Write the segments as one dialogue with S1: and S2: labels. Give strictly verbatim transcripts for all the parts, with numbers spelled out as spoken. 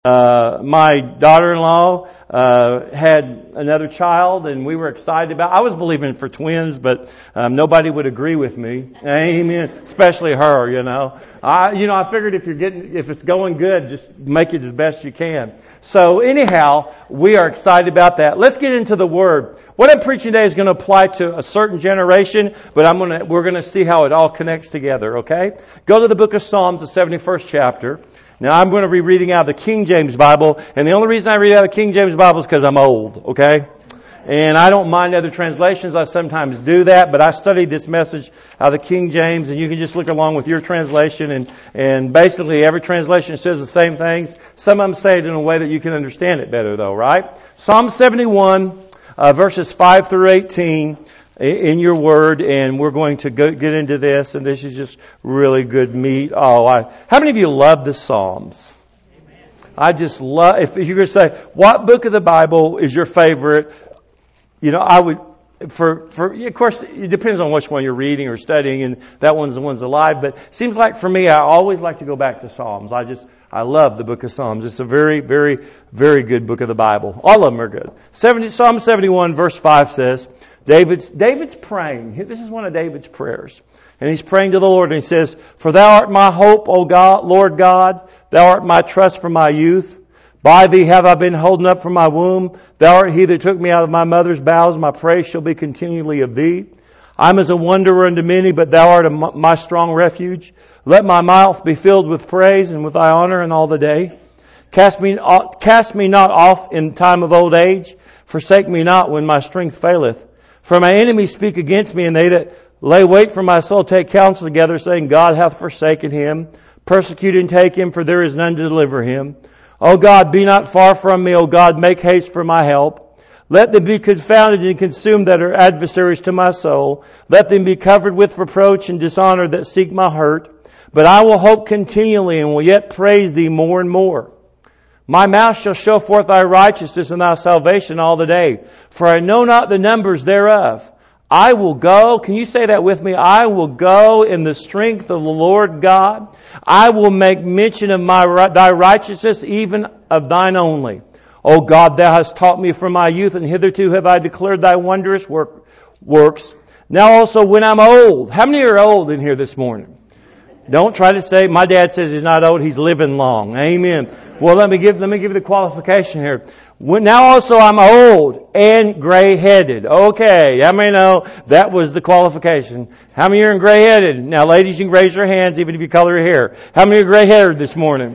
S1: Uh, my daughter-in-law uh, had another child, and we were excited about. I was believing for twins, but um, nobody would agree with me. Amen. Especially her, you know. I, you know, I figured if you're getting, if it's going good, just make it as best you can. So anyhow, we are excited about that. Let's get into the Word. What I'm preaching today is going to apply to a certain generation, but I'm going to, we're going to see how it all connects together. Okay. Go to the book of Psalms, the seventy-first chapter. Now, I'm going to be reading out of the King James Bible, and the only reason I read out of the King James Bible is because I'm old, okay? And I don't mind other translations. I sometimes do that, but I studied this message out of the King James, and you can just look along with your translation, and, and basically every translation says the same things. Some of them say it in a way that you can understand it better, though, right? Psalm seventy-one, uh, verses five through eighteen. In your word, and we're going to go, get into this, and this is just really good meat. Oh, I, how many of you love the Psalms? Amen. I just love, if you're going to say, what book of the Bible is your favorite? You know, I would, for, for, of course, it depends on which one you're reading or studying, and that one's the one's alive, but it seems like for me, I always like to go back to Psalms. I just, I love the book of Psalms. It's a very, very, very good book of the Bible. All of them are good. seventy, Psalm seventy-one verse five says, David's, David's praying. This is one of David's prayers. And he's praying to the Lord, and he says, For thou art my hope, O God, Lord God. Thou art my trust from my youth. By thee have I been holden up from my womb. Thou art he that took me out of my mother's bowels. My praise shall be continually of thee. I'm as a wanderer unto many, but thou art a, my strong refuge. Let my mouth be filled with praise and with thy honor in all the day. Cast me, cast me not off in time of old age. Forsake me not when my strength faileth. For my enemies speak against me, and they that lay wait for my soul take counsel together, saying, God hath forsaken him. Persecute and take him, for there is none to deliver him. O God, be not far from me. O God, make haste for my help. Let them be confounded and consumed that are adversaries to my soul. Let them be covered with reproach and dishonor that seek my hurt. But I will hope continually and will yet praise thee more and more. My mouth shall show forth thy righteousness and thy salvation all the day. For I know not the numbers thereof. I will go, can you say that with me? I will go in the strength of the Lord God. I will make mention of my thy righteousness, even of thine only. O God, thou hast taught me from my youth, and hitherto have I declared thy wondrous work, works. Now also when I'm old. How many are old in here this morning? Don't try to say, my dad says he's not old, he's living long. Amen. Well, let me give, let me give you the qualification here. When, now also I'm old and gray-headed. Okay, how many know that was the qualification? How many are gray-headed? Now ladies, you can raise your hands even if you color your hair. How many are gray-headed this morning?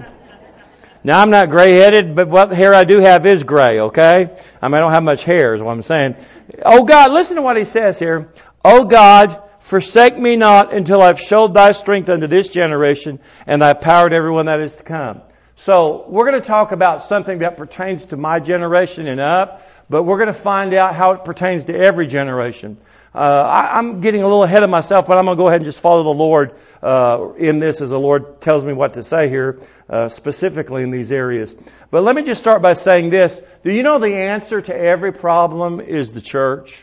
S1: Now I'm not gray-headed, but what hair I do have is gray, okay? I mean, I don't have much hair is what I'm saying. Oh God, listen to what he says here. Oh God, forsake me not until I've showed thy strength unto this generation and thy power to everyone that is to come. So we're going to talk about something that pertains to my generation and up, but we're going to find out how it pertains to every generation. Uh, I, I'm getting a little ahead of myself, but I'm going to go ahead and just follow the Lord uh, in this as the Lord tells me what to say here, uh, specifically in these areas. But let me just start by saying this. Do you know the answer to every problem is the church?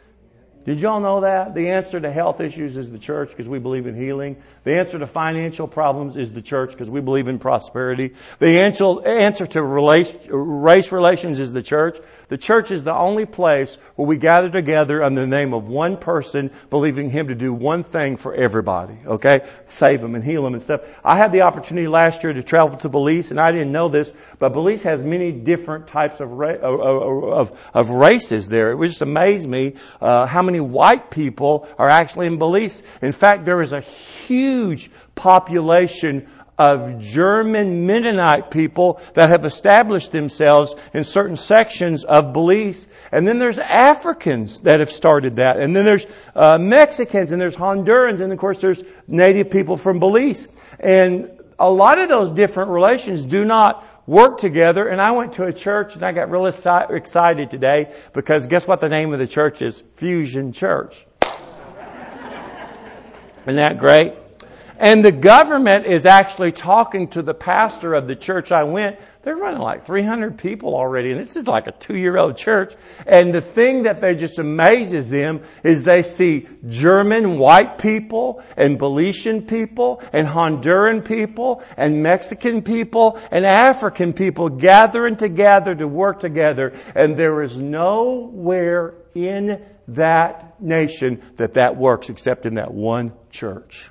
S1: Did y'all know that? The answer to health issues is the church because we believe in healing. The answer to financial problems is the church because we believe in prosperity. The answer to race, race relations is the church. The church is the only place where we gather together under the name of one person, believing Him to do one thing for everybody, okay? Save them and heal them and stuff. I had the opportunity last year to travel to Belize, and I didn't know this, but Belize has many different types of ra- of, of, of races there. It just amazed me uh, how many white people are actually in Belize. In fact, there is a huge population of German Mennonite people that have established themselves in certain sections of Belize. And then there's Africans that have started that. And then there's uh, Mexicans, and there's Hondurans, and of course there's native people from Belize. And a lot of those different relations do not work together. And I went to a church, and I got really excited today because guess what the name of the church is? Fusion Church. Isn't that great? And the government is actually talking to the pastor of the church I went. They're running like three hundred people already, and this is like a two-year-old church. And the thing that they just amazes them is they see German white people and Belizean people and Honduran people and Mexican people and African people gathering together to work together. And there is nowhere in that nation that that works except in that one church.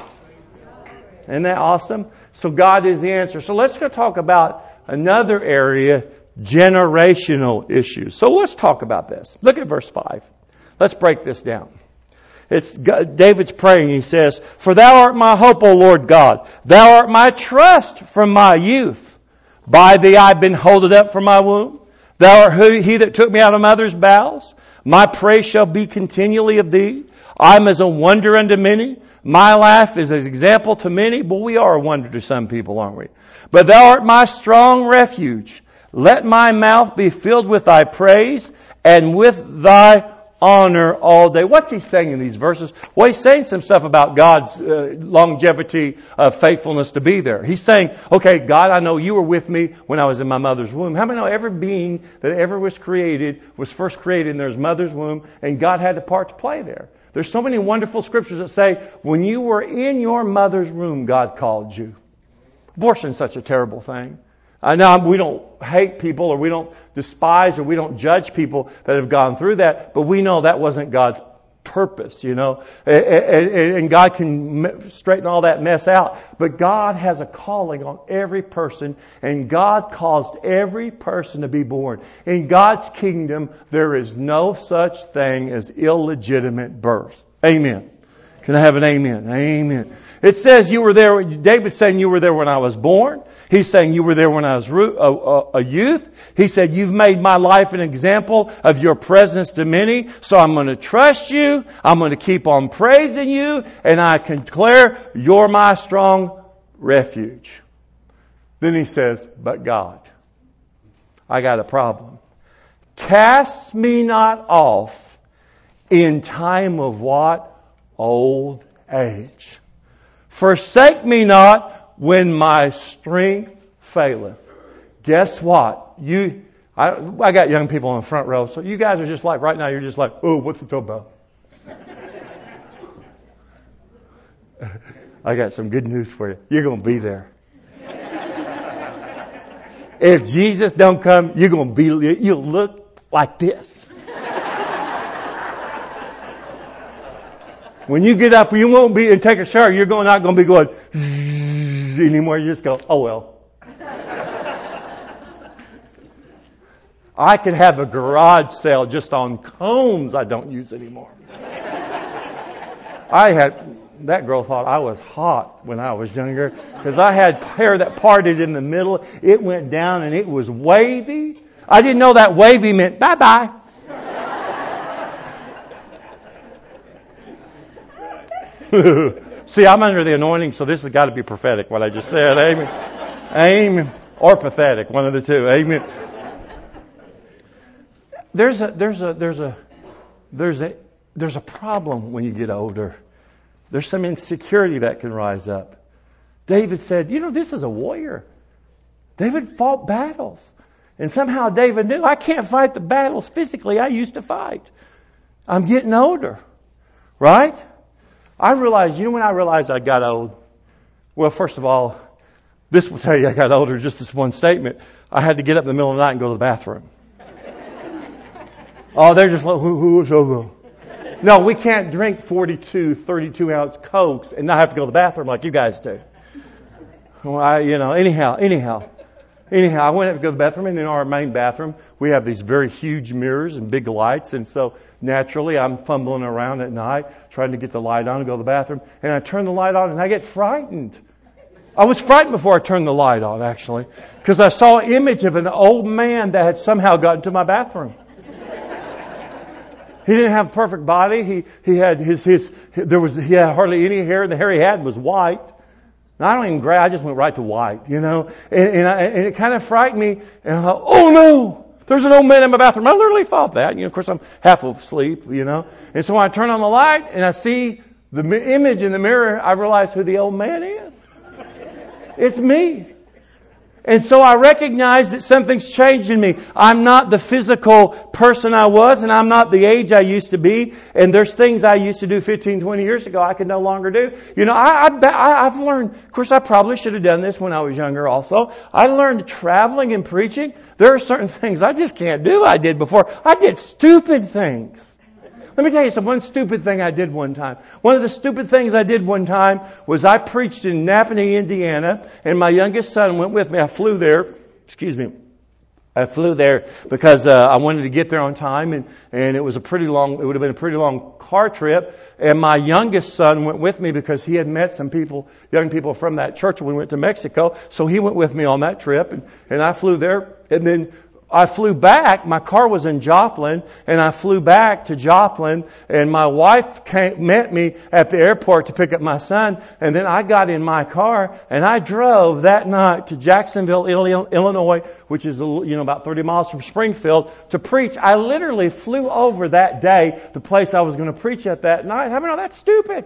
S1: Isn't that awesome? So God is the answer. So let's go talk about another area, generational issues. So let's talk about this. Look at verse five. Let's break this down. It's David's praying. He says, "For thou art my hope, O Lord God. Thou art my trust from my youth. By thee I've been holded up from my womb. Thou art who, he that took me out of mother's bowels. My praise shall be continually of thee. I'm as a wonder unto many. My laugh is an example to many." But we are a wonder to some people, aren't we? "But thou art my strong refuge. Let my mouth be filled with thy praise and with thy honor all day." What's he saying in these verses? Well, he's saying some stuff about God's uh, longevity of faithfulness to be there. He's saying, okay, God, I know you were with me when I was in my mother's womb. How many know every being that ever was created was first created in their mother's womb, and God had a part to play there? There's so many wonderful scriptures that say, when you were in your mother's womb, God called you. Abortion is such a terrible thing. I know we don't hate people or we don't despise or we don't judge people that have gone through that, but we know that wasn't God's purpose, you know. And God can straighten all that mess out. But God has a calling on every person, and God caused every person to be born. In God's kingdom, there is no such thing as illegitimate birth. Amen. Can I have an amen? Amen. It says you were there. David's saying you were there when I was born. He's saying you were there when I was a youth. He said, you've made my life an example of your presence to many. So I'm going to trust you. I'm going to keep on praising you. And I can declare you're my strong refuge. Then he says, but God, I got a problem. Cast me not off in time of what? Old age. Forsake me not when my strength faileth. Guess what? You, I, I got young people in the front row, so you guys are just like, right now, you're just like, oh, what's it talking about? I got some good news for you. You're going to be there. If Jesus don't come, you're going to be, you'll look like this. When you get up, you won't be and take a shower. You're going not going to be going anymore. You just go, oh well. I could have a garage sale just on combs I don't use anymore. I had that girl thought I was hot when I was younger because I had hair that parted in the middle. It went down and it was wavy. I didn't know that wavy meant bye bye. See, I'm under the anointing, so this has got to be prophetic, what I just said. Amen. Amen. Or pathetic, one of the two. Amen. There's a, there's a, there's a, there's a, there's a problem when you get older. There's some insecurity that can rise up. David said, you know, this is a warrior. David fought battles. And somehow David knew, I can't fight the battles physically I used to fight. I'm getting older. Right? I realized, you know when I realized I got old? Well, first of all, this will tell you I got older, just this one statement. I had to get up in the middle of the night and go to the bathroom. Oh, they're just like, who, who, who, no, we can't drink forty-two, thirty-two ounce Cokes and not have to go to the bathroom like you guys do. Well, I, you know, anyhow, anyhow. Anyhow, I went up to go to the bathroom, and in our main bathroom, we have these very huge mirrors and big lights, and so naturally I'm fumbling around at night trying to get the light on and go to the bathroom, and I turn the light on and I get frightened. I was frightened before I turned the light on, actually, because I saw an image of an old man that had somehow gotten to my bathroom. He didn't have a perfect body. He he had his his there was he had hardly any hair, and the hair he had was white. I don't even gray. I just went right to white, you know. And, and, I, and it kind of frightened me. And I thought, oh no, there's an old man in my bathroom. I literally thought that. You know, of course, I'm half asleep, you know. And so I turn on the light and I see the image in the mirror, I realize who the old man is. It's me. And so I recognize that something's changed in me. I'm not the physical person I was, and I'm not the age I used to be. And there's things I used to do fifteen, twenty years ago I can no longer do. You know, I, I, I've learned, of course I probably should have done this when I was younger also. I learned traveling and preaching. There are certain things I just can't do I did before. I did stupid things. Let me tell you some one stupid thing I did one time. One of the stupid things I did one time was I preached in Napanee, Indiana, and my youngest son went with me. I flew there. Excuse me. I flew there because uh, I wanted to get there on time, and, and it was a pretty long, it would have been a pretty long car trip. And my youngest son went with me because he had met some people, young people from that church when we went to Mexico. So he went with me on that trip, and, and I flew there, and then I flew back. My car was in Joplin, and I flew back to Joplin, and my wife came, met me at the airport to pick up my son, and then I got in my car, and I drove that night to Jacksonville, Illinois, which is, you know, about thirty miles from Springfield, to preach. I literally flew over that day, the place I was going to preach at that night. How many know that's stupid?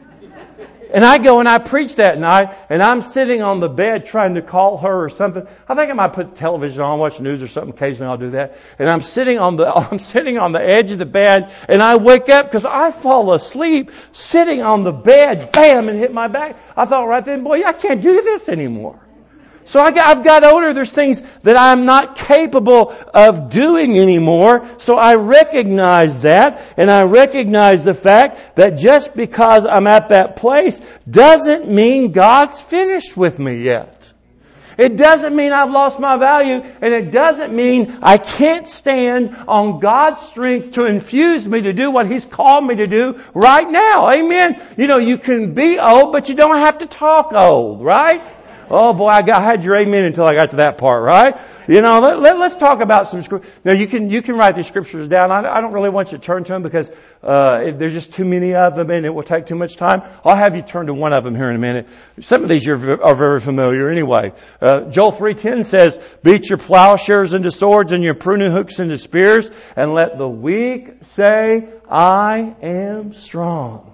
S1: And I go and I preach that night, and I'm sitting on the bed trying to call her or something. I think I might put the television on, watch the news or something. Occasionally I'll do that. And I'm sitting on the, I'm sitting on the edge of the bed, and I wake up because I fall asleep sitting on the bed, bam, and hit my back. I thought right then, boy, I can't do this anymore. So I got, I've got older. There's things that I'm not capable of doing anymore. So I recognize that, and I recognize the fact that just because I'm at that place doesn't mean God's finished with me yet. It doesn't mean I've lost my value, and it doesn't mean I can't stand on God's strength to infuse me to do what He's called me to do right now. Amen. You know, you can be old, but you don't have to talk old, right? Oh boy, I, got, I had your amen until I got to that part, right? You know, let, let, let's talk about some scripture. Now you can, you can write these scriptures down. I, I don't really want you to turn to them because, uh, it, there's just too many of them and it will take too much time. I'll have you turn to one of them here in a minute. Some of these are, are very familiar anyway. Uh, Joel three ten says, beat your plowshares into swords and your pruning hooks into spears, and let the weak say, I am strong.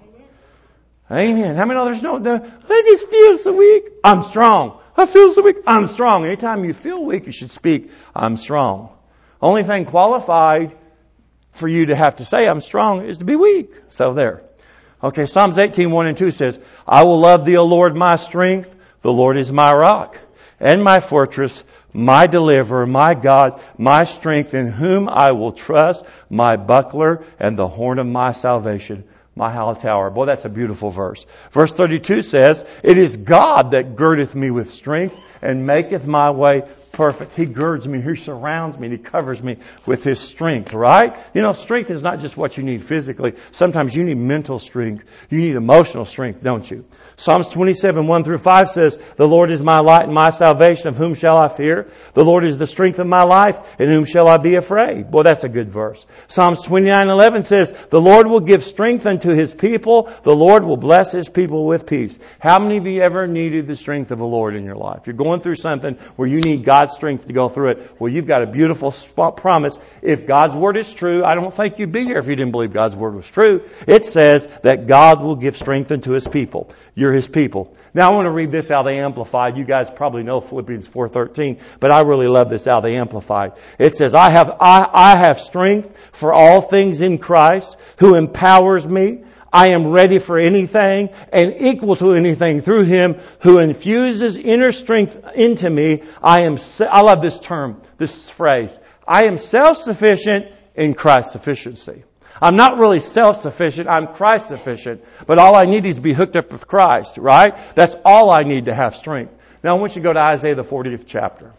S1: Amen. How many know there's no, no, I just feel so weak. I'm strong. I feel so weak. I'm strong. Anytime you feel weak, you should speak, I'm strong. Only thing qualified for you to have to say I'm strong is to be weak. So there. Okay, Psalms eighteen, one and two says, I will love thee, O Lord, my strength. The Lord is my rock and my fortress, my deliverer, my God, my strength, in whom I will trust, my buckler and the horn of my salvation, my high tower. Boy, that's a beautiful verse. Verse thirty-two says, it is God that girdeth me with strength and maketh my way perfect. He girds me. He surrounds me. And He covers me with His strength, right? You know, strength is not just what you need physically. Sometimes you need mental strength. You need emotional strength, don't you? Psalms twenty-seven, one through five says, the Lord is my light and my salvation. Of whom shall I fear? The Lord is the strength of my life. In whom shall I be afraid? Boy, that's a good verse. Psalms twenty-nine, eleven says, the Lord will give strength unto His people. The Lord will bless His people with peace. How many of you ever needed the strength of the Lord in your life? You're going through something where you need God's strength to go through it. Well, you've got a beautiful spot promise. If God's Word is true, I don't think you'd be here if you didn't believe God's Word was true. It says that God will give strength unto His people. You're His people. Now I want to read this out of the Amplified. You guys probably know Philippians four thirteen, but I really love this out of the Amplified. It says, I have, I, I have strength for all things in Christ, who empowers me. I am ready for anything and equal to anything through Him who infuses inner strength into me. I am, I love this term, this phrase. I am self-sufficient in Christ's sufficiency. I'm not really self-sufficient. I'm Christ-sufficient. But all I need is to be hooked up with Christ, right? That's all I need to have strength. Now I want you to go to Isaiah the fortieth chapter.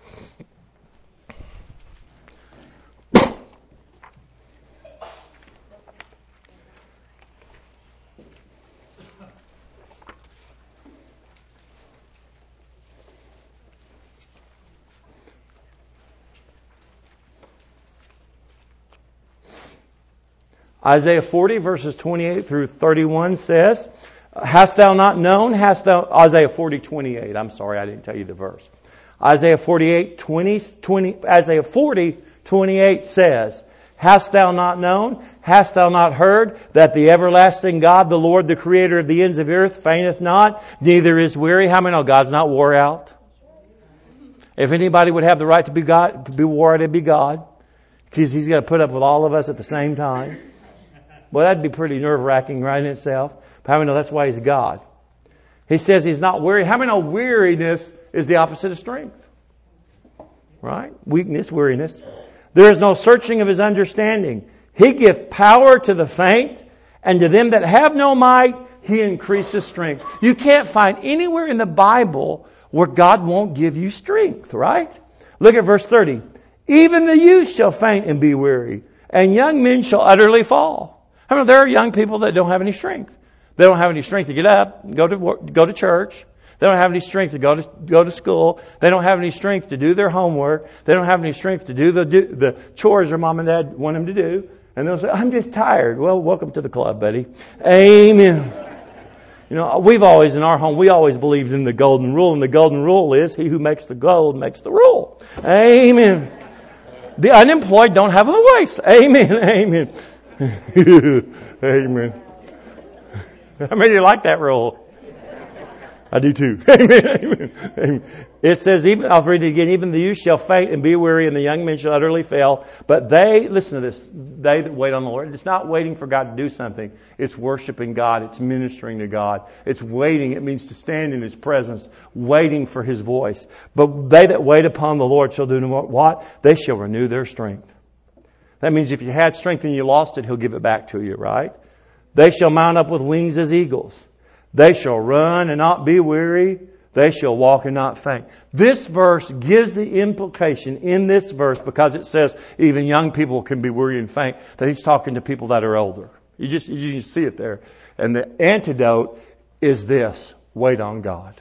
S1: Isaiah forty verses twenty-eight through thirty-one says, hast thou not known, hast thou, Isaiah forty, twenty-eight, I'm sorry, I didn't tell you the verse. Isaiah forty-eight, twenty, twenty, Isaiah forty, twenty-eight says, Hast thou not known? Hast thou not heard that the everlasting God, the Lord, the creator of the ends of the earth, fainteth not, neither is weary? How many know God's not wore out? If anybody would have the right to be God, to be wore out, it'd be God. Because He's got to put up with all of us at the same time. Well, that'd be pretty nerve-wracking right in itself. But how many know that's why He's God? He says He's not weary. How many know weariness is the opposite of strength? Right? Weakness, weariness. There is no searching of His understanding. He giveth power to the faint, and to them that have no might, He increases strength. You can't find anywhere in the Bible where God won't give you strength, right? Look at verse thirty. Even the youth shall faint and be weary, and young men shall utterly fall. I mean, there are young people that don't have any strength. They don't have any strength to get up, and go to work, go to church. They don't have any strength to go to go to school. They don't have any strength to do their homework. They don't have any strength to do the do, the chores their mom and dad want them to do. And they'll say, "I'm just tired." Well, welcome to the club, buddy. Amen. You know, we've always, in our home, we always believed in the golden rule. And the golden rule is, he who makes the gold makes the rule. Amen. The unemployed don't have a voice. Amen. Amen. Amen. How many of you like that rule? I do too. Amen. Amen. Amen. It says, even, I'll read it again, even the youth shall faint and be weary, and the young men shall utterly fail. But they, listen to this, they that wait on the Lord, it's not waiting for God to do something. It's worshiping God. It's ministering to God. It's waiting. It means to stand in His presence, waiting for His voice. But they that wait upon the Lord shall do what? They shall renew their strength. That means if you had strength and you lost it, He'll give it back to you, right? They shall mount up with wings as eagles. They shall run and not be weary. They shall walk and not faint. This verse gives the implication in this verse, because it says even young people can be weary and faint, that He's talking to people that are older. You just, you just see it there. And the antidote is this: wait on God.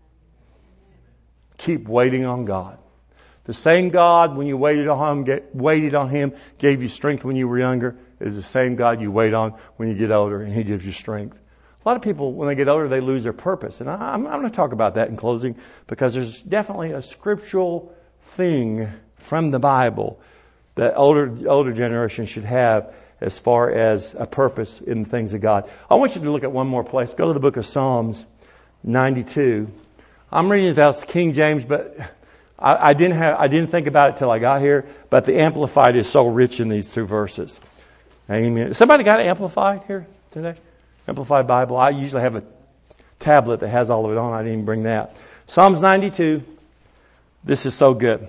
S1: Keep waiting on God. The same God, when you waited on Him, get, waited on Him, gave you strength when you were younger, is the same God you wait on when you get older, and He gives you strength. A lot of people, when they get older, they lose their purpose. And I, I'm, I'm going to talk about that in closing, because there's definitely a scriptural thing from the Bible that older older generation should have as far as a purpose in the things of God. I want you to look at one more place. Go to the book of Psalms ninety-two. I'm reading about King James, but I, I didn't have I didn't think about it till I got here. But the Amplified is so rich in these two verses. Amen. Somebody got Amplified here today? Amplified Bible. I usually have a tablet that has all of it on. I didn't even bring that. Psalms ninety-two. This is so good.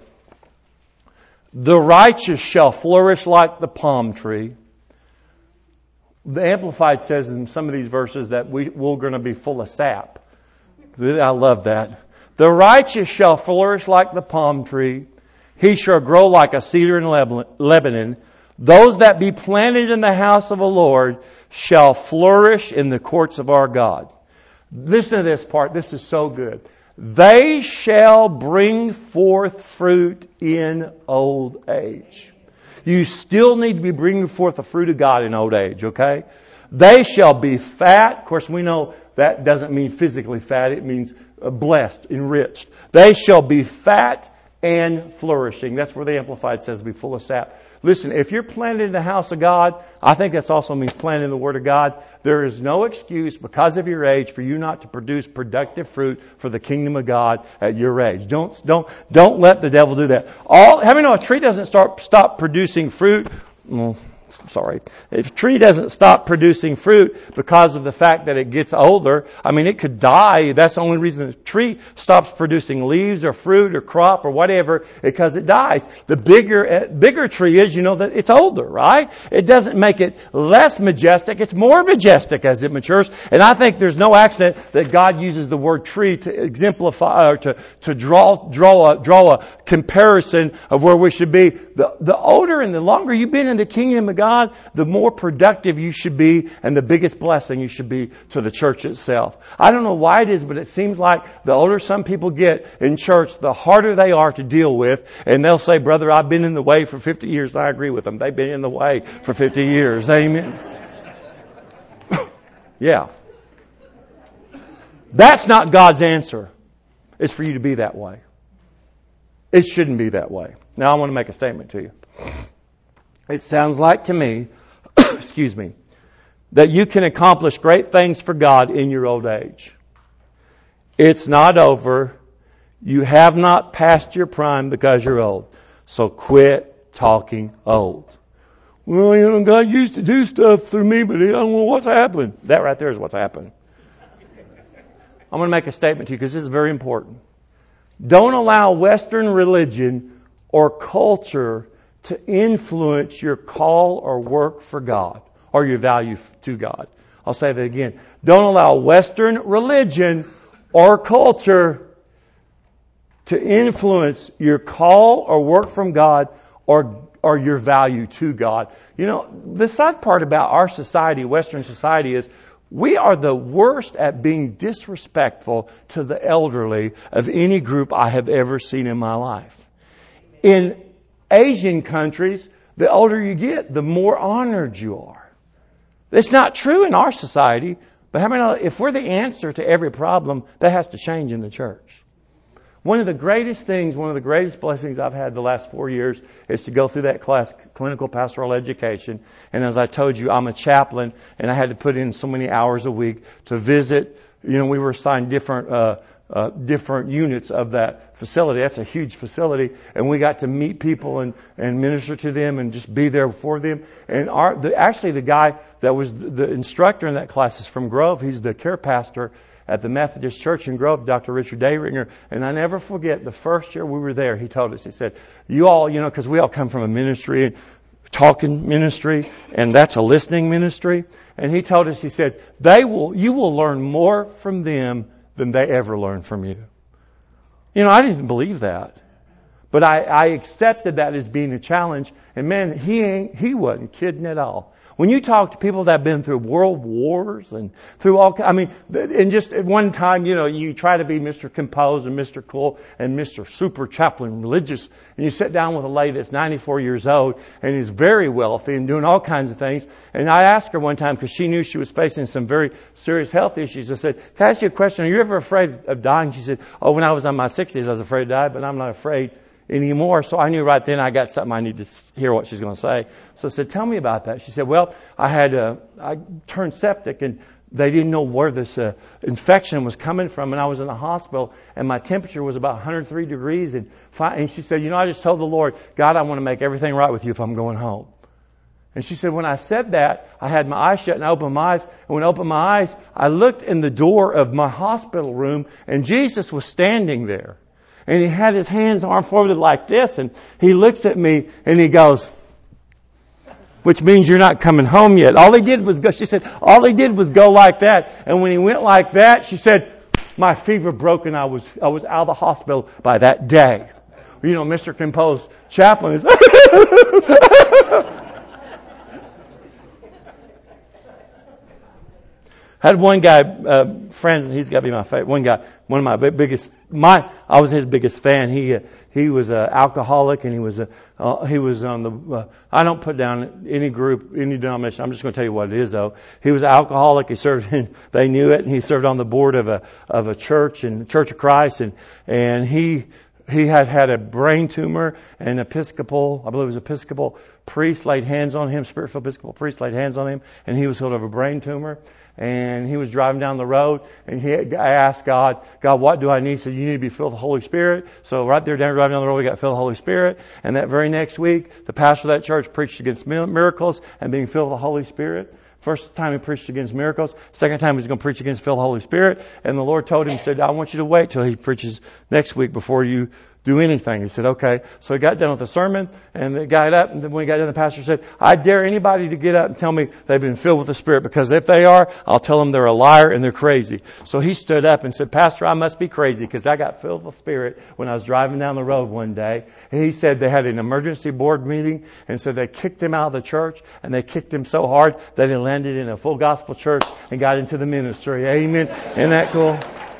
S1: The righteous shall flourish like the palm tree. The Amplified says in some of these verses that we, we're going to be full of sap. I love that. The righteous shall flourish like the palm tree. He shall grow like a cedar in Lebanon. Those that be planted in the house of the Lord shall flourish in the courts of our God. Listen to this part. This is so good. They shall bring forth fruit in old age. You still need to be bringing forth the fruit of God in old age, okay? They shall be fat. Of course, we know that doesn't mean physically fat. It means blessed, enriched. They shall be fat and flourishing. That's where the Amplified says be full of sap. Listen, if you're planted in the house of God, I think that also means planted in the Word of God. There is no excuse because of your age for you not to produce productive fruit for the kingdom of God at your age. Don't don't don't let the devil do that. All how many know a tree doesn't start stop producing fruit? Well, sorry. If a tree doesn't stop producing fruit because of the fact that it gets older, I mean, it could die. That's the only reason a tree stops producing leaves or fruit or crop or whatever, because it dies. The bigger, bigger tree is, you know, that it's older, right? It doesn't make it less majestic. It's more majestic as it matures. And I think there's no accident that God uses the word tree to exemplify or to, to draw, draw a, draw a comparison of where we should be. The, the older and the longer you've been in the kingdom of God, the more productive you should be and the biggest blessing you should be to the church itself. I don't know why it is, but it seems like the older some people get in church, the harder they are to deal with. And they'll say, brother, I've been in the way for fifty years. I agree with them. They've been in the way for fifty years. Amen. Yeah. That's not God's answer. It's for you to be that way. It shouldn't be that way. Now I want to make a statement to you. It sounds like to me, excuse me, that you can accomplish great things for God in your old age. It's not over. You have not passed your prime because you're old. So quit talking old. Well, you know, God used to do stuff through me, but I don't know what's happened. That right there is what's happened. I'm going to make a statement to you because this is very important. Don't allow Western religion or culture to influence your call or work for God or your value to God. I'll say that again. Don't allow Western religion or culture to influence your call or work from God or or your value to God. You know, the sad part about our society, Western society, is we are the worst at being disrespectful to the elderly of any group I have ever seen in my life. In Asian countries, the older you get, the more honored you are. It's not true in our society, but how many know if we're the answer to every problem, that has to change in the church? One of the greatest things, one of the greatest blessings I've had the last four years is to go through that class, clinical pastoral education. And as I told you, I'm a chaplain, and I had to put in so many hours a week to visit. You know, we were assigned different uh, uh different units of that facility. That's a huge facility, and we got to meet people and and minister to them and just be there for them. And our the, actually the guy that was the instructor in that class is from Grove. He's the care pastor at the Methodist Church in Grove, Doctor Richard Dayringer. And I never forget the first year we were there, he told us, he said, you all, you know, because we all come from a ministry, talking ministry, and that's a listening ministry. And he told us, he said, they will, you will learn more from them than they ever learn from you. You know, I didn't believe that. But I, I accepted that as being a challenge. And man, he ain't, he wasn't kidding at all. When you talk to people that have been through world wars and through all, I mean, and just at one time, you know, you try to be Mister Composed and Mister Cool and Mister Super Chaplain Religious, and you sit down with a lady that's ninety-four years old and is very wealthy and doing all kinds of things. And I asked her one time because she knew she was facing some very serious health issues. I said, "Can I ask you a question? Are you ever afraid of dying?" She said, "Oh, when I was in my sixties, I was afraid to die, but I'm not afraid anymore." So I knew right then I got something I need to hear what she's going to say. So I said, "Tell me about that." She said, "Well, I had uh, I turned septic and they didn't know where this uh, infection was coming from, and I was in the hospital and my temperature was about one hundred three degrees and fi- and she said, you know, I just told the Lord, God, I want to make everything right with you if I'm going home." And she said, when I said that, I had my eyes shut and I opened my eyes. And when I opened my eyes, I looked in the door of my hospital room and Jesus was standing there. And he had his hands arm forward like this, and he looks at me and he goes, which means you're not coming home yet. All he did was go, she said, all he did was go like that. And when he went like that, she said, my fever broke and I was, I was out of the hospital by that day. You know, Mister Composed Chaplain is, I had one guy, uh, friend, he's got to be my favorite. One guy, one of my biggest, my, I was his biggest fan. He, uh, he was an alcoholic and he was a, uh, he was on the, uh, I don't put down any group, any denomination. I'm just going to tell you what it is though. He was an alcoholic. He served, in, they knew it, and he served on the board of a, of a church and Church of Christ, and, and he, he had had a brain tumor, and Episcopal, I believe it was Episcopal priest laid hands on him, spiritual Episcopal priest laid hands on him, and he was healed of a brain tumor. And he was driving down the road, and he, I asked God, God, what do I need? He said, you need to be filled with the Holy Spirit. So right there, down driving down the road, we got filled with the Holy Spirit. And that very next week, the pastor of that church preached against miracles and being filled with the Holy Spirit. First time he preached against miracles. Second time he's going to preach against filled with the Holy Spirit. And the Lord told him, he said, I want you to wait till he preaches next week before you do anything. He said, okay. So he got done with the sermon, and he got up, and then when he got done, the pastor said, I dare anybody to get up and tell me they've been filled with the Spirit, because if they are, I'll tell them they're a liar and they're crazy. So he stood up and said, Pastor, I must be crazy because I got filled with the Spirit when I was driving down the road one day. And he said they had an emergency board meeting, and so they kicked him out of the church, and they kicked him so hard that he landed in a full gospel church and got into the ministry. Amen. Isn't that cool?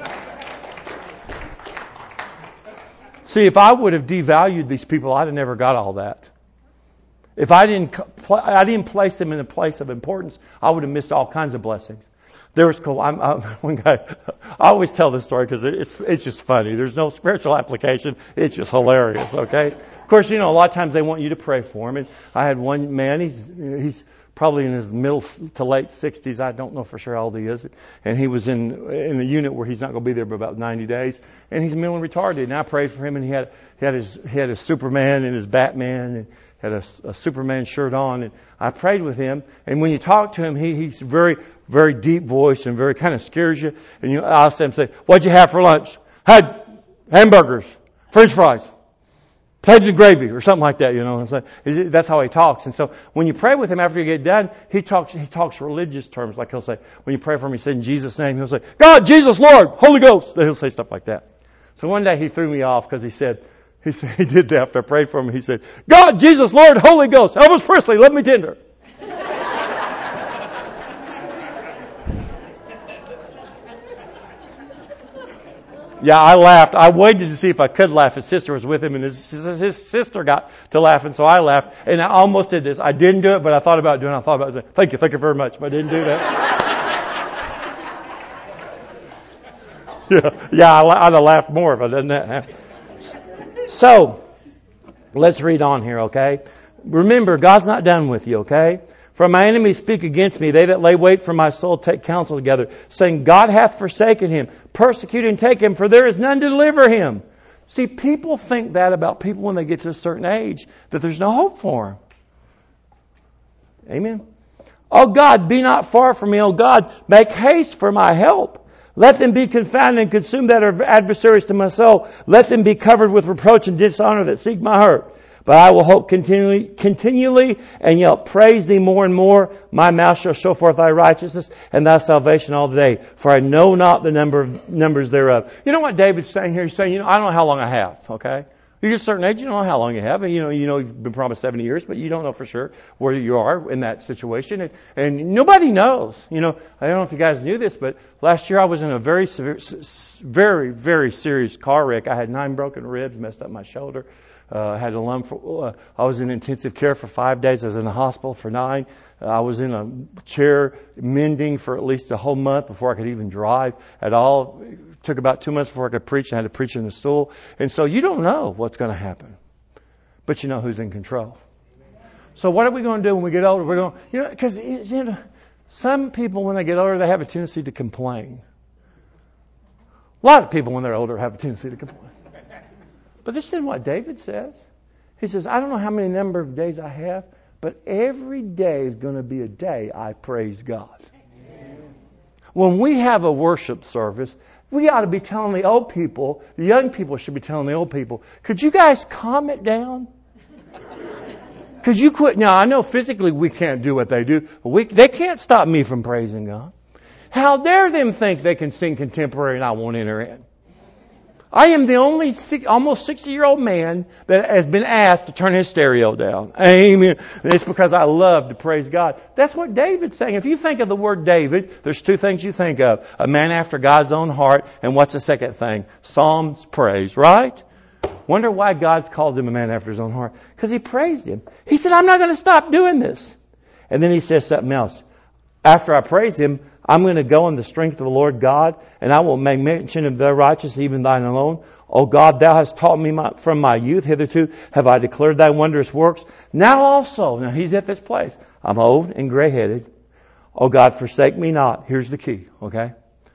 S1: See, if I would have devalued these people, I'd have never got all that. If I didn't, I didn't place them in a place of importance, I would have missed all kinds of blessings. There was cool. I'm, I'm, one guy. I always tell this story because it's it's just funny. There's no spiritual application. It's just hilarious. Okay. course, you know, a lot of times they want you to pray for them. And I had one man, he's he's probably in his middle to late sixties. I don't know for sure how old he is. And he was in in the unit where he's not going to be there for about ninety days. And he's mentally retarded. And I prayed for him, and he had he had his he had his Superman and his Batman, and had a, a Superman shirt on. And I prayed with him. And when you talk to him, he he's very very deep voice and very kind of scares you. And you I'll say him say, "What'd you have for lunch?" "Had hamburgers, French fries, potatoes and gravy," or something like that, you know. And so that's how he talks. And so when you pray with him after you get done, he talks he talks religious terms. Like he'll say, when you pray for him, he said in Jesus' name, he'll say, "God, Jesus, Lord, Holy Ghost." He'll say stuff like that. So one day he threw me off because he said, he said he did that after I prayed for him. He said, "God, Jesus, Lord, Holy Ghost, Elvis Presley, let me tender." Yeah, I laughed. I waited to see if I could laugh. His sister was with him, and his, his sister got to laughing, so I laughed. And I almost did this. I didn't do it, but I thought about doing it. I thought about it. Thank you, thank you very much, but I didn't do that. yeah, yeah, I'd have laughed more if I done that. So, let's read on here, okay? Remember, God's not done with you, okay? "For my enemies speak against me. They that lay wait for my soul take counsel together, saying, God hath forsaken him. Persecute and take him, for there is none to deliver him." See, people think that about people when they get to a certain age, that there's no hope for them. Amen. "O God, be not far from me. O God, make haste for my help. Let them be confounded and consumed that are adversaries to my soul. Let them be covered with reproach and dishonor that seek my hurt. But I will hope continually, continually, and yet praise thee more and more. My mouth shall show forth thy righteousness and thy salvation all the day. For I know not the number of numbers thereof." You know what David's saying here? He's saying, you know, I don't know how long I have, okay? You get a certain age, you don't know how long you have. And, you know, you know, you've been promised seventy years, but you don't know for sure where you are in that situation. And, and nobody knows. You know, I don't know if you guys knew this, but last year I was in a very severe, very, very serious car wreck. I had nine broken ribs, messed up my shoulder. Uh, I had a lump for, uh, I was in intensive care for five days. I was in the hospital for nine. Uh, I was in a chair mending for at least a whole month before I could even drive at all. It took about two months before I could preach. I had to preach in the stool. And so you don't know what's going to happen. But you know who's in control. So what are we going to do when we get older? We're going, you know, because you know, some people when they get older, they have a tendency to complain. A lot of people when they're older have a tendency to complain. But this isn't what David says. He says, I don't know how many number of days I have, but every day is going to be a day I praise God. Amen. When we have a worship service, we ought to be telling the old people, the young people should be telling the old people, could you guys calm it down? Could you quit? Now, I know physically we can't do what they do, but we, they can't stop me from praising God. How dare them think they can sing contemporary and I won't enter in? I am the only six, almost sixty-year-old man that has been asked to turn his stereo down. Amen. It's because I love to praise God. That's what David's saying. If you think of the word David, there's two things you think of. A man after God's own heart. And what's the second thing? Psalms, praise, right? Wonder why God's called him a man after his own heart. Because he praised him. He said, I'm not going to stop doing this. And then he says something else. After I praise him, I'm going to go in the strength of the Lord God, and I will make mention of thy righteousness, even thine alone. O God, thou hast taught me my, from my youth hitherto, have I declared thy wondrous works. Now also, now he's at this place. I'm old and gray-headed. O God, forsake me not. Here's the key, okay?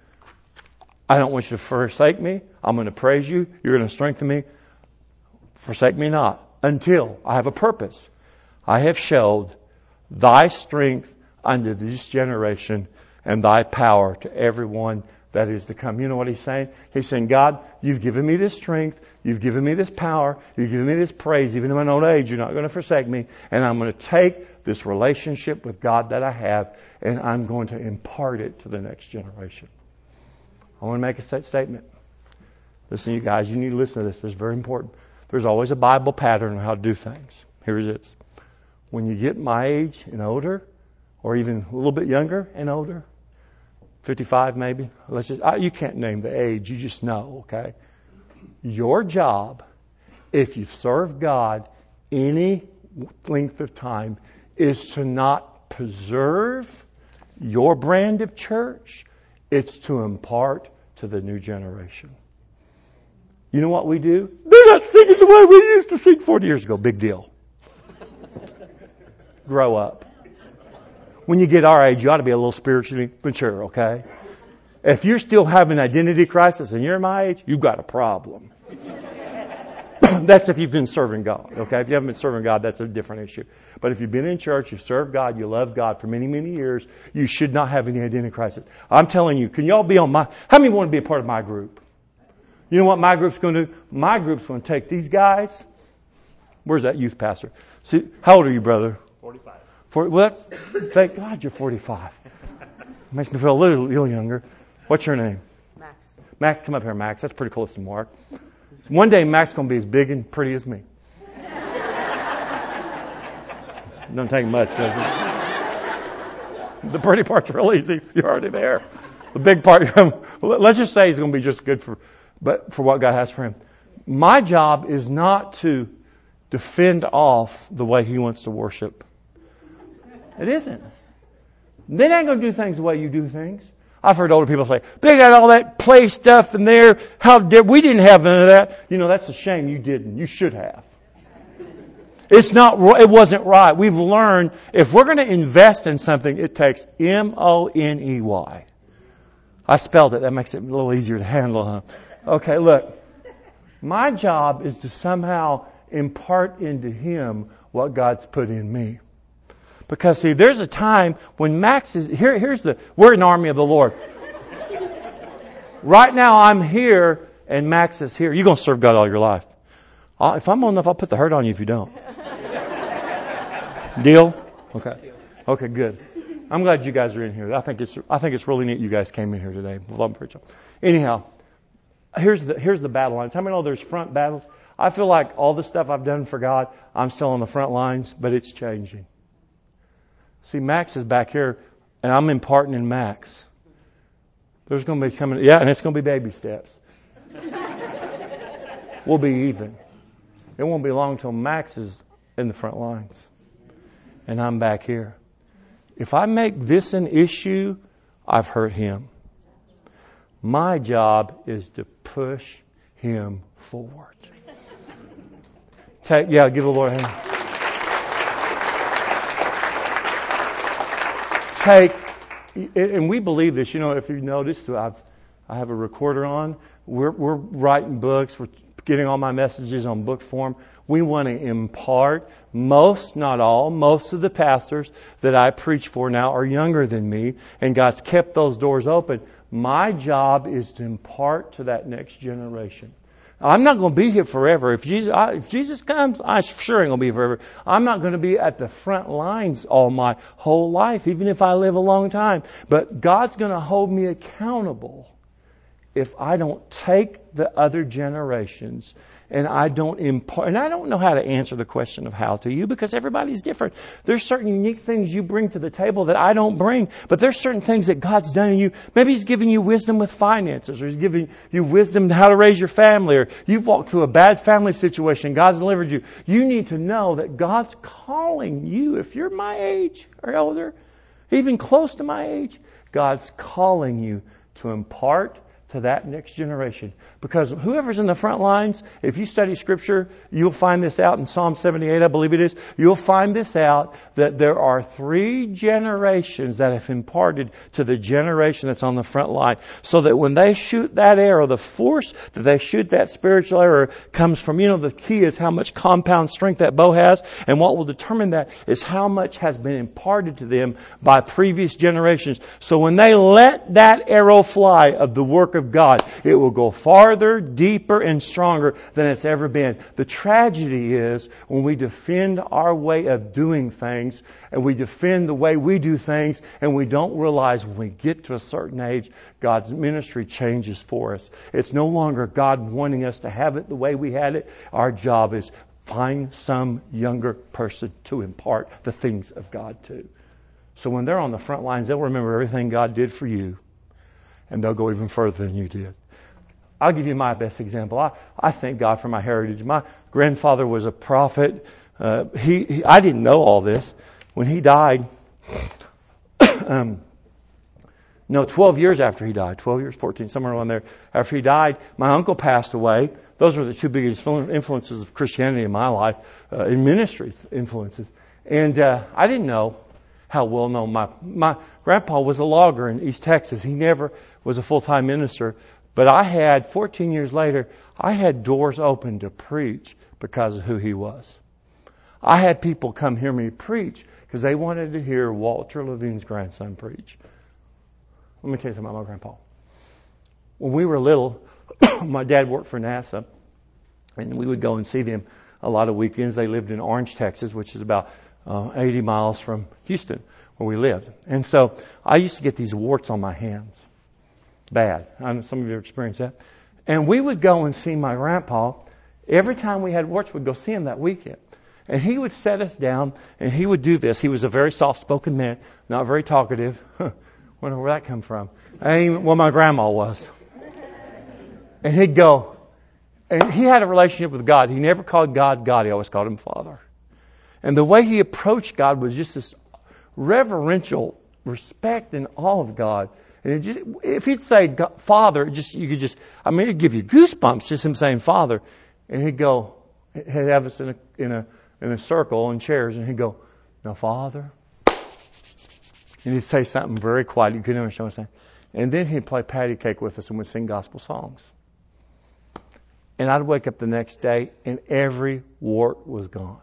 S1: I don't want you to forsake me. I'm going to praise you. You're going to strengthen me. Forsake me not until I have a purpose. I have showed thy strength unto this generation and thy power to everyone that is to come. You know what he's saying? He's saying, God, you've given me this strength. You've given me this power. You've given me this praise. Even in my old age, you're not going to forsake me. And I'm going to take this relationship with God that I have, and I'm going to impart it to the next generation. I want to make a statement. Listen, you guys, you need to listen to this. It's very important. There's always a Bible pattern on how to do things. Here it is. When you get my age and older, or even a little bit younger and older, fifty-five maybe. Let's just, you can't name the age. You just know, okay? Your job, if you've served God any length of time, is to not preserve your brand of church. It's to impart to the new generation. You know what we do? They're not singing the way we used to sing forty years ago. Big deal. Grow up. When you get our age, you ought to be a little spiritually mature, okay? If you're still having an identity crisis and you're my age, you've got a problem. That's if you've been serving God, okay? If you haven't been serving God, that's a different issue. But if you've been in church, you've served God, you love God for many, many years, you should not have any identity crisis. I'm telling you, can y'all be on my... How many want to be a part of my group? You know what my group's going to do? My group's going to take these guys. Where's that youth pastor? See, how old are you, brother?
S2: forty-five.
S1: For, well, that's, thank God you're forty-five. Makes me feel a little, little younger. What's your name?
S3: Max.
S1: Max, come up here, Max. That's pretty close to Mark. One day, Max is going to be as big and pretty as me. Don't take much, does it? The pretty part's real easy. You're already there. The big part, let's just say he's going to be just good for, but for what God has for him. My job is not to defend off the way he wants to worship. It isn't. They ain't going to do things the way you do things. I've heard older people say, they got all that play stuff in there. How did we didn't have none of that? You know, that's a shame you didn't. You should have. It's not, it wasn't right. We've learned if we're going to invest in something, it takes M O N E Y. I spelled it. That makes it a little easier to handle, huh? Okay, look. My job is to somehow impart into him what God's put in me. Because, see, there's a time when Max is... Here, here's the... We're an army of the Lord. Right now, I'm here, and Max is here. You're going to serve God all your life. I'll, if I'm old enough, I'll put the hurt on you if you don't. Deal? Okay. Okay, good. I'm glad you guys are in here. I think it's I think it's really neat you guys came in here today. Anyhow, here's the here's the battle lines. How many know there's front battles? I feel like all the stuff I've done for God, I'm still on the front lines, but it's changing. See, Max is back here, and I'm imparting in Max. There's going to be coming, yeah, and it's going to be baby steps. We'll be even. It won't be long till Max is in the front lines, and I'm back here. If I make this an issue, I've hurt him. My job is to push him forward. Take, yeah, give the Lord a hand. Take, and we believe this. You know, if you noticed, I've I have a recorder on. We're we're writing books. We're getting all my messages on book form. We want to impart. Most, not all, most of the pastors that I preach for now are younger than me, and God's kept those doors open. My job is to impart to that next generation. I'm not going to be here forever. If Jesus, I, if Jesus comes, I sure ain't going to be here forever. I'm not going to be at the front lines all my whole life, even if I live a long time. But God's going to hold me accountable if I don't take the other generations and I don't impart. And I don't know how to answer the question of how to you, because everybody's different. There's certain unique things you bring to the table that I don't bring. But there's certain things that God's done in you. Maybe He's giving you wisdom with finances, or He's giving you wisdom how to raise your family, or you've walked through a bad family situation. God's delivered you. You need to know that God's calling you. If you're my age or older, even close to my age, God's calling you to impart to that next generation. Because whoever's in the front lines, if you study Scripture, you'll find this out in Psalm seventy-eight, I believe it is. You'll find this out, that there are three generations that have imparted to the generation that's on the front line. So that when they shoot that arrow, the force that they shoot that spiritual arrow comes from, you know, the key is how much compound strength that bow has. And what will determine that is how much has been imparted to them by previous generations. So when they let that arrow fly of the work of God, it will go farther, deeper, and stronger than it's ever been. The tragedy is when we defend our way of doing things, and we defend the way we do things, and we don't realize when we get to a certain age, God's ministry changes for us. It's no longer God wanting us to have it the way we had it. Our job is find some younger person to impart the things of God to. So when they're on the front lines, they'll remember everything God did for you. And they'll go even further than you did. I'll give you my best example. I, I thank God for my heritage. My grandfather was a prophet. Uh, he, he I didn't know all this. When he died, um, No, twelve years after he died. twelve years, fourteen, somewhere around there. After he died, my uncle passed away. Those were the two biggest influences of Christianity in my life, uh, in ministry influences. And uh, I didn't know how well known my my grandpa was a logger in East Texas. He never was a full-time minister. But I had, fourteen years later, I had doors open to preach because of who he was. I had people come hear me preach because they wanted to hear Walter Levine's grandson preach. Let me tell you something about my grandpa. When we were little, my dad worked for NASA, and we would go and see them a lot of weekends. They lived in Orange, Texas, which is about uh, eighty miles from Houston, where we lived. And so I used to get these warts on my hands. Bad. I know some of you have experienced that. And we would go and see my grandpa. Every time we had warts, we'd go see him that weekend. And he would set us down, and he would do this. He was a very soft-spoken man, not very talkative. Wonder where that come from. I ain't, well, my grandma was. And he'd go, and he had a relationship with God. He never called God God. He always called him Father. And the way he approached God was just this reverential respect and awe of God. And it just, if he'd say God, Father, it just you could just, I mean, it'd give you goosebumps just him saying Father. And he'd go, he'd have us in a in a in a circle in chairs, and he'd go, "Now, Father." And he'd say something very quiet. You couldn't understand what he was saying. And then he'd play patty cake with us and we'd sing gospel songs. And I'd wake up the next day and every wart was gone.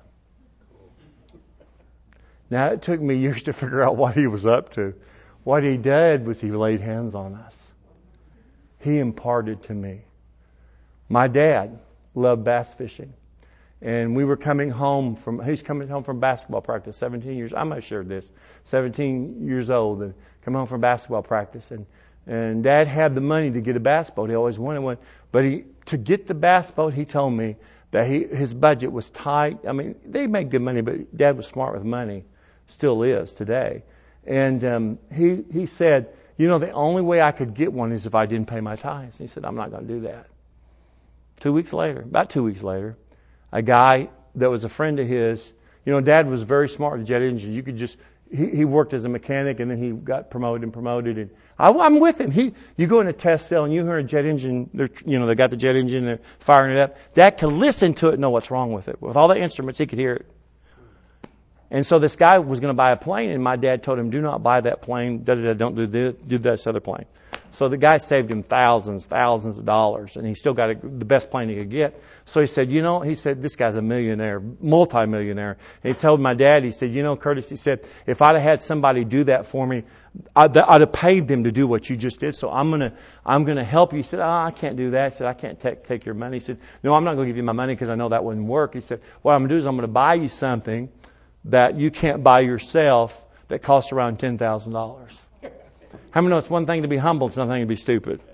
S1: Now, it took me years to figure out what he was up to. What he did was he laid hands on us. He imparted to me. My dad loved bass fishing. And we were coming home from, he's coming home from basketball practice, seventeen years. I might have shared this. seventeen years old and come home from basketball practice. And, and Dad had the money to get a bass boat. He always wanted one. But he, to get the bass boat, he told me that he, his budget was tight. I mean, they make good money, but Dad was smart with money. Still is today. And, um, he, he said, you know, the only way I could get one is if I didn't pay my tithes. He said, I'm not going to do that. Two weeks later, about two weeks later, a guy that was a friend of his, you know, Dad was very smart with jet engines. You could just, he, he worked as a mechanic and then he got promoted and promoted. And I, I'm with him. He, you go in a test cell and you hear a jet engine, they're, you know, they got the jet engine, they're firing it up. Dad could listen to it and know what's wrong with it. With all the instruments, he could hear it. And so this guy was going to buy a plane, and my dad told him, do not buy that plane. Da, da, da, don't do this, do this other plane. So the guy saved him thousands, thousands of dollars, and he still got a, the best plane he could get. So he said, you know, he said, this guy's a millionaire, multi-millionaire. And he told my dad, he said, you know, Curtis, he said, if I'd have had somebody do that for me, I'd, I'd have paid them to do what you just did. So I'm going to, I'm going to help you. He said, oh, I can't do that. He said, I can't take, take your money. He said, no, I'm not going to give you my money because I know that wouldn't work. He said, what I'm going to do is I'm going to buy you something that you can't buy yourself that costs around ten thousand dollars. How many know it's one thing to be humble, it's another thing to be stupid?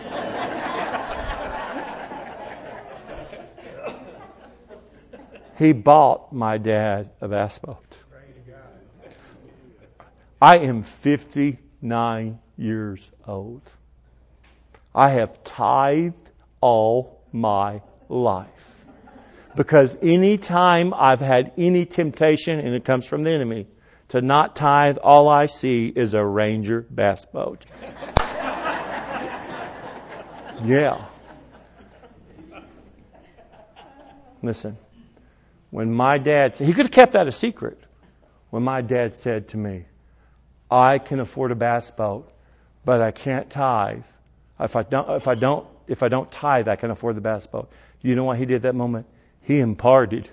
S1: He bought my dad a bass boat. I am fifty-nine years old. I have tithed all my life. Because any time I've had any temptation, and it comes from the enemy, to not tithe, all I see is a Ranger bass boat. Yeah. Listen, when my dad said, he could have kept that a secret. When my dad said to me, I can afford a bass boat, but I can't tithe. If I don't, if I don't, if I don't tithe, I can afford the bass boat. You know what he did that moment? He imparted.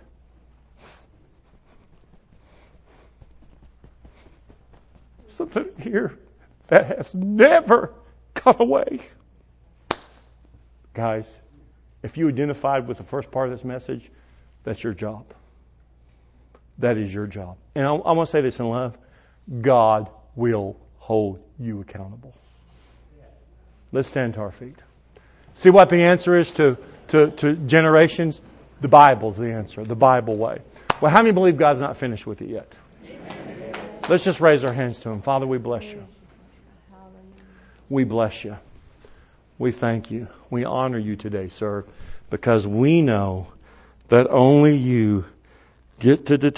S1: Something here that has never gone away. Guys, if you identified with the first part of this message, that's your job. That is your job. And I, I want to say this in love. God will hold you accountable. Let's stand to our feet. See what the answer is to, to, to generations? The Bible's the answer. The Bible way. Well, how many believe God's not finished with it yet? Amen. Let's just raise our hands to Him. Father, we bless you. We bless you. We thank you. We honor you today, sir, because we know that only you get to determine